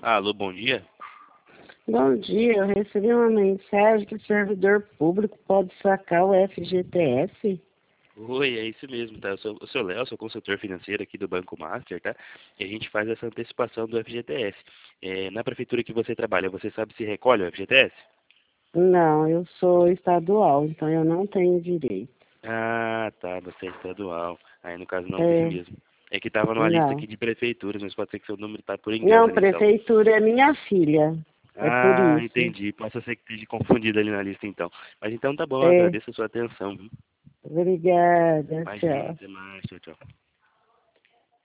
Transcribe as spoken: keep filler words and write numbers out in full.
Alô, bom dia. Bom dia, eu recebi uma mensagem que o servidor público pode sacar o F G T S. Oi, é isso mesmo, tá? Eu sou eu sou o Léo, sou consultor financeiro aqui do Banco Master, tá? E a gente faz essa antecipação do F G T S. É, na prefeitura que você trabalha, você sabe se recolhe o F G T S? Não, eu sou estadual, então eu não tenho direito. Ah, tá, você é estadual. Aí no caso não tem É, mesmo. É que tava numa lista aqui não. de prefeituras, mas pode ser que seu número tá por engano Não, ali então. prefeitura é minha filha. É por Ah, isso. entendi. Possa ser que esteja confundido ali na lista então. Mas então tá bom, eu É, agradeço a sua atenção, viu? obrigada, Imagina, tchau. até mais, tchau, tchau.